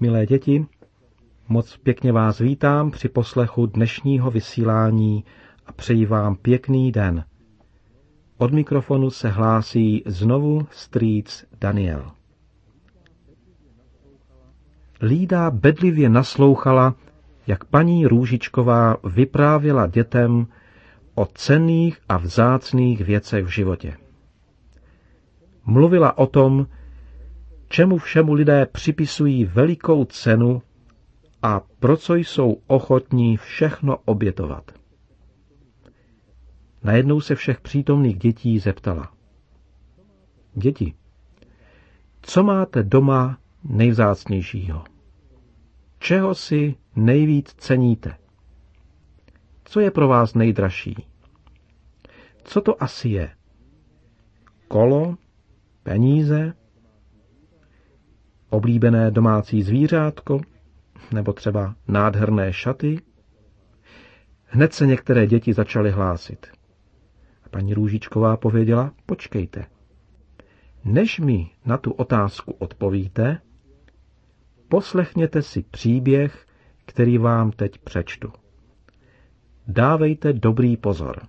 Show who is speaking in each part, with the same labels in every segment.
Speaker 1: Milé děti, moc pěkně vás vítám při poslechu dnešního vysílání a přeji vám pěkný den. Od mikrofonu se hlásí znovu strýc Daniel. Lída bedlivě naslouchala, jak paní Růžičková vyprávěla dětem o cenných a vzácných věcech v životě. Mluvila o tom, čemu všemu lidé připisují velikou cenu a pro co jsou ochotní všechno obětovat. Najednou se všech přítomných dětí zeptala. Děti, co máte doma nejvzácnějšího? Čeho si nejvíc ceníte? Co je pro vás nejdražší? Co to asi je? Kolo? Peníze? Oblíbené domácí zvířátko? Nebo třeba nádherné šaty? Hned se některé děti začaly hlásit. A paní Růžičková pověděla, počkejte. Než mi na tu otázku odpovíte, poslechněte si příběh, který vám teď přečtu. Dávejte dobrý pozor.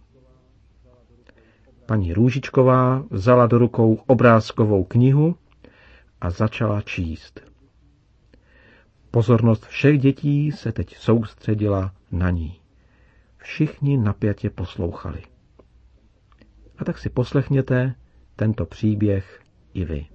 Speaker 1: Paní Růžičková vzala do rukou obrázkovou knihu a začala číst. Pozornost všech dětí se teď soustředila na ní. Všichni napjatě poslouchali. A tak si poslechněte tento příběh i vy.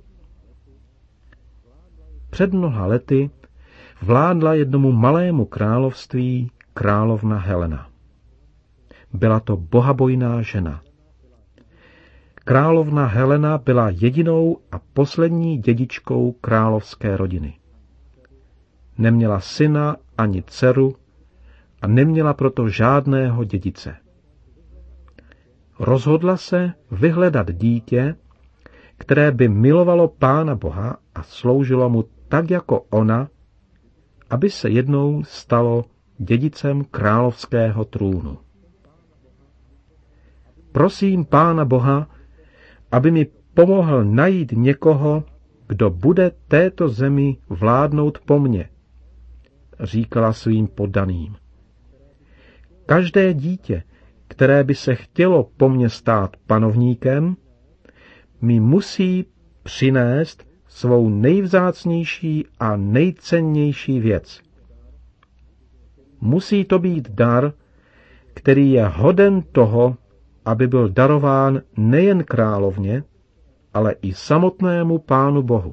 Speaker 1: Před mnoha lety vládla jednomu malému království královna Helena. Byla to bohabojná žena. Královna Helena byla jedinou a poslední dědičkou královské rodiny. Neměla syna ani dceru a neměla proto žádného dědice. Rozhodla se vyhledat dítě, které by milovalo Pána Boha a sloužilo mu tak jako ona, aby se jednou stalo dědicem královského trůnu. Prosím Pána Boha, aby mi pomohl najít někoho, kdo bude této zemi vládnout po mně, říkala svým poddaným. Každé dítě, které by se chtělo po mně stát panovníkem, mi musí přinést svou nejvzácnější a nejcennější věc. Musí to být dar, který je hoden toho, aby byl darován nejen královně, ale i samotnému Pánu Bohu.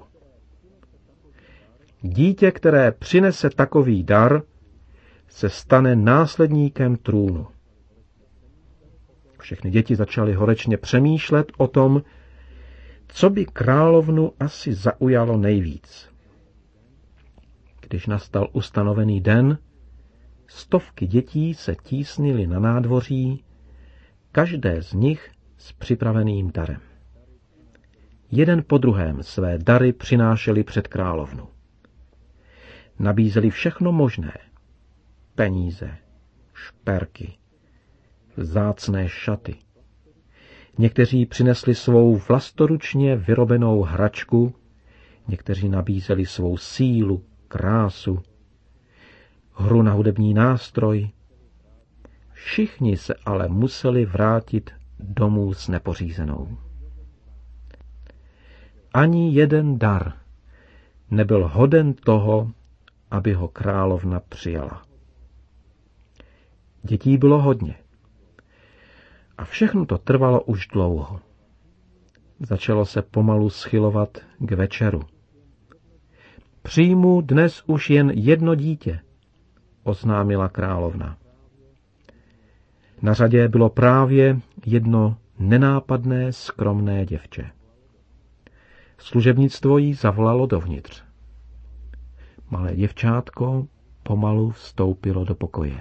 Speaker 1: Dítě, které přinese takový dar, se stane následníkem trůnu. Všechny děti začaly horečně přemýšlet o tom, co by královnu asi zaujalo nejvíc. Když nastal ustanovený den, stovky dětí se tísnily na nádvoří, každé z nich s připraveným darem. Jeden po druhém své dary přinášeli před královnu. Nabízeli všechno možné. Peníze, šperky, vzácné šaty. Někteří přinesli svou vlastoručně vyrobenou hračku, někteří nabízeli svou sílu, krásu, hru na hudební nástroj. Všichni se ale museli vrátit domů s nepořízenou. Ani jeden dar nebyl hoden toho, aby ho královna přijala. Dětí bylo hodně. A všechno to trvalo už dlouho. Začalo se pomalu schylovat k večeru. Přijmu dnes už jen jedno dítě, oznámila královna. Na řadě bylo právě jedno nenápadné, skromné děvče. Služebnictvo jí zavolalo dovnitř. Malé děvčátko pomalu vstoupilo do pokoje.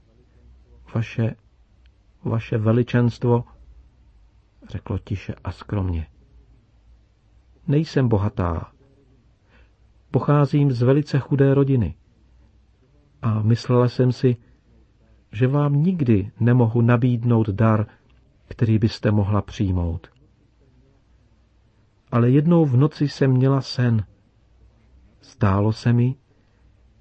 Speaker 1: Vaše veličenstvo, řeklo tiše a skromně. Nejsem bohatá. Pocházím z velice chudé rodiny. A myslela jsem si, že vám nikdy nemohu nabídnout dar, který byste mohla přijmout. Ale jednou v noci jsem měla sen. Zdálo se mi,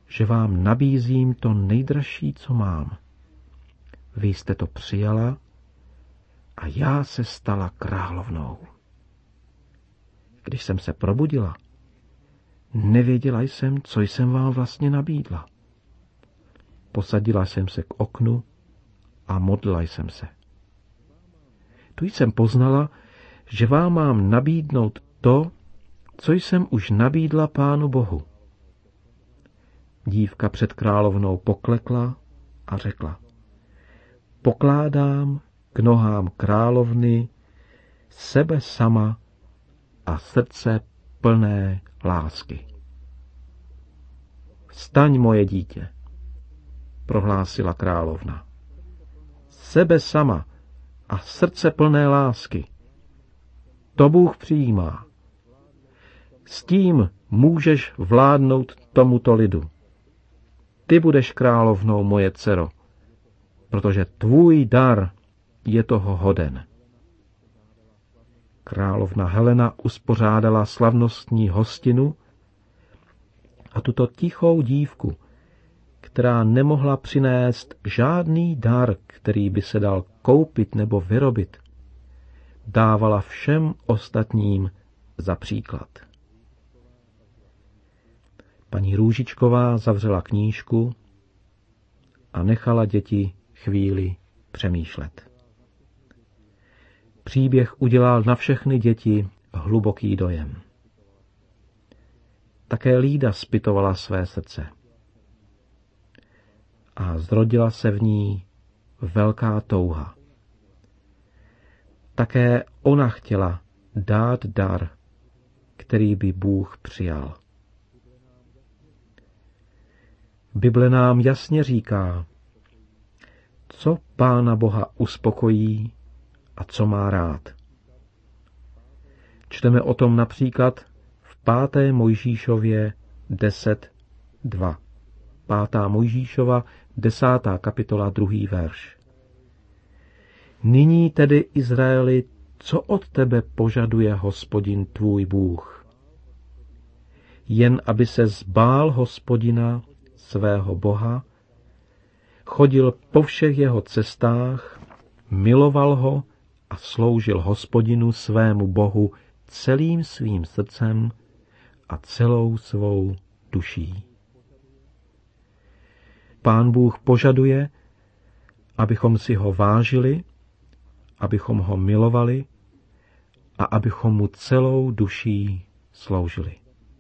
Speaker 1: že vám nabízím to nejdražší, co mám. Vy jste to přijala a já se stala královnou. Když jsem se probudila, nevěděla jsem, co jsem vám vlastně nabídla. Posadila jsem se k oknu a modlila jsem se. Tu jsem poznala, že vám mám nabídnout to, co jsem už nabídla Pánu Bohu. Dívka před královnou poklekla a řekla: Pokládám k nohám královny sebe sama a srdce plné lásky. Vstaň, moje dítě, prohlásila královna. Sebe sama a srdce plné lásky. To Bůh přijímá. S tím můžeš vládnout tomuto lidu. Ty budeš královnou, moje dcero, protože tvůj dar je toho hoden. Královna Helena uspořádala slavnostní hostinu a tuto tichou dívku, která nemohla přinést žádný dar, který by se dal koupit nebo vyrobit, dávala všem ostatním za příklad. Paní Růžičková zavřela knížku a nechala děti chvíli přemýšlet. Příběh udělal na všechny děti hluboký dojem. Také Lída zpytovala své srdce. A zrodila se v ní velká touha. Také ona chtěla dát dar, který by Bůh přijal. Bible nám jasně říká, co Pána Boha uspokojí a co má rád. Čteme o tom například v 5. Mojžíšově 10:2. 5. Mojžíšova 10. kapitola 2. verš. Nyní tedy, Izraeli, co od tebe požaduje Hospodin tvůj Bůh? Jen aby se zbál Hospodina, svého Boha, chodil po všech jeho cestách, miloval ho a sloužil Hospodinu, svému Bohu, celým svým srdcem a celou svou duší. Pán Bůh požaduje, abychom si ho vážili, abychom ho milovali a abychom mu celou duší sloužili.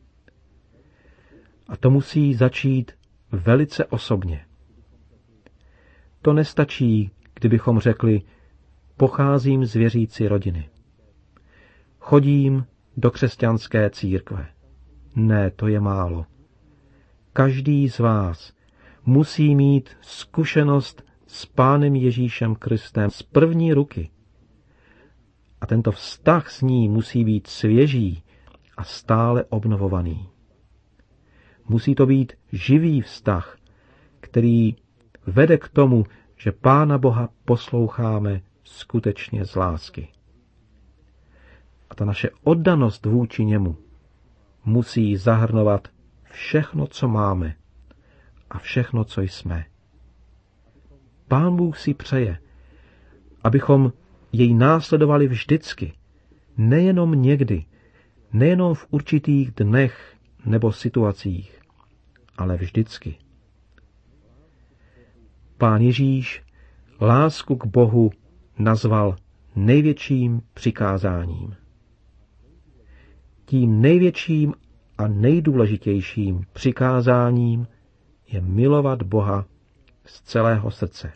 Speaker 1: A to musí začít velice osobně. To nestačí, kdybychom řekli, pocházím z věřící rodiny. Chodím do křesťanské církve. Ne, to je málo. Každý z vás musí mít zkušenost s Pánem Ježíšem Kristem z první ruky. A tento vztah s ním musí být svěží a stále obnovovaný. Musí to být živý vztah, který vede k tomu, že Pána Boha posloucháme skutečně z lásky. A ta naše oddanost vůči němu musí zahrnovat všechno, co máme a všechno, co jsme. Pán Bůh si přeje, abychom jej následovali vždycky, nejenom někdy, nejenom v určitých dnech nebo situacích, ale vždycky. Pán Ježíš lásku k Bohu nazval největším přikázáním. Tím největším a nejdůležitějším přikázáním je milovat Boha z celého srdce.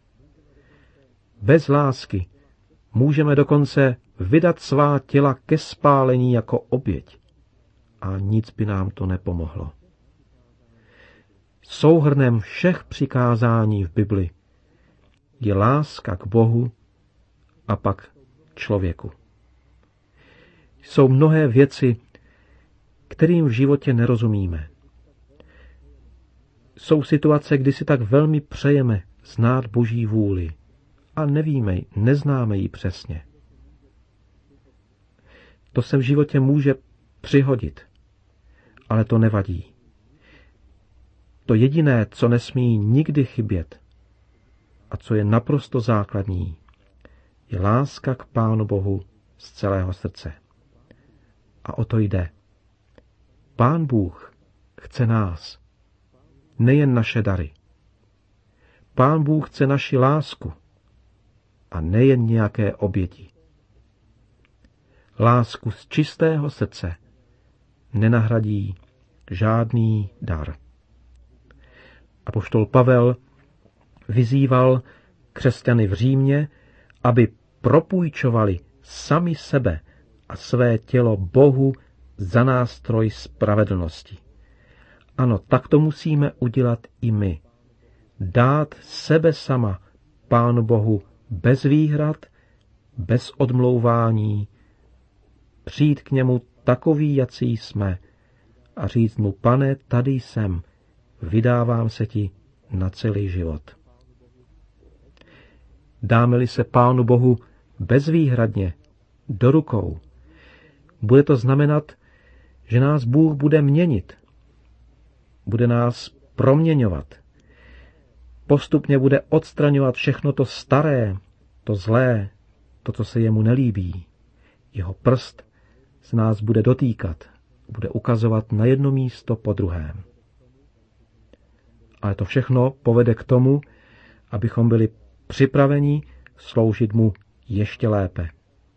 Speaker 1: Bez lásky můžeme dokonce vydat svá těla ke spálení jako oběť a nic by nám to nepomohlo. Souhrnem všech přikázání v Bibli je láska k Bohu a pak člověku. Jsou mnohé věci, kterým v životě nerozumíme. Jsou situace, kdy si tak velmi přejeme znát Boží vůli a nevíme, neznáme ji přesně. To se v životě může přihodit, ale to nevadí. to jediné, co nesmí nikdy chybět a co je naprosto základní, je láska k Pánu Bohu z celého srdce. A o to jde. Pán Bůh chce nás, nejen naše dary. Pán Bůh chce naši lásku a nejen nějaké oběti. Lásku z čistého srdce nenahradí žádný dar. Apoštol Pavel vyzýval křesťany v Římě, aby propůjčovali sami sebe a své tělo Bohu za nástroj spravedlnosti. Ano, tak to musíme udělat i my. Dát sebe sama Pánu Bohu bez výhrad, bez odmlouvání, přijít k němu takový, jací jsme, a říct mu: Pane, tady jsem, vydávám se ti na celý život. Dáme-li se Pánu Bohu bezvýhradně do rukou, bude to znamenat, že nás Bůh bude měnit, bude nás proměňovat, postupně bude odstraňovat všechno to staré, to zlé, to, co se jemu nelíbí. Jeho prst z nás bude dotýkat, bude ukazovat na jedno místo po druhém. Ale to všechno povede k tomu, abychom byli připraveni sloužit mu ještě lépe.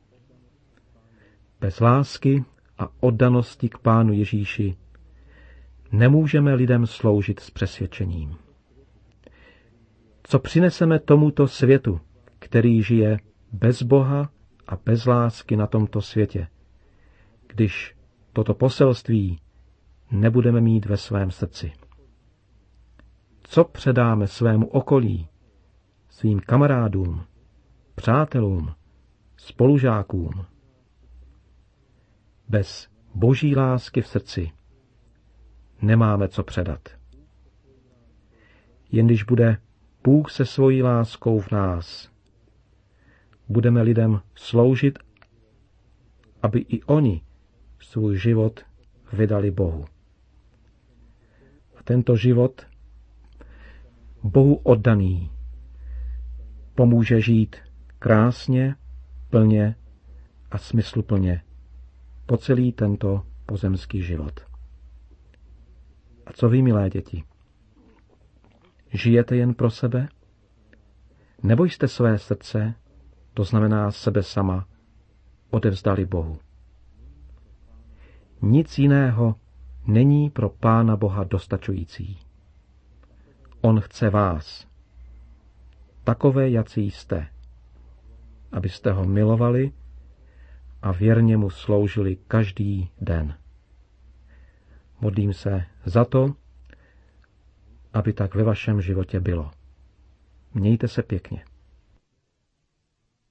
Speaker 1: Bez lásky a oddanosti k Pánu Ježíši nemůžeme lidem sloužit s přesvědčením. Co přineseme tomuto světu, který žije bez Boha a bez lásky na tomto světě, když toto poselství nebudeme mít ve svém srdci? Co předáme svému okolí, svým kamarádům, přátelům, spolužákům? Bez Boží lásky v srdci nemáme co předat. Jen když bude Bůh se svojí láskou v nás, budeme lidem sloužit, aby i oni svůj život vydali Bohu. A tento život, Bohu oddaný, pomůže žít krásně, plně a smysluplně po celý tento pozemský život. A co vy, milé děti? Žijete jen pro sebe? Nebo jste své srdce, to znamená sebe sama, odevzdali Bohu? Nic jiného není pro Pána Boha dostačující. On chce vás, takové, jací jste, abyste ho milovali a věrně mu sloužili každý den. Modlím se za to, aby tak ve vašem životě bylo. Mějte se pěkně.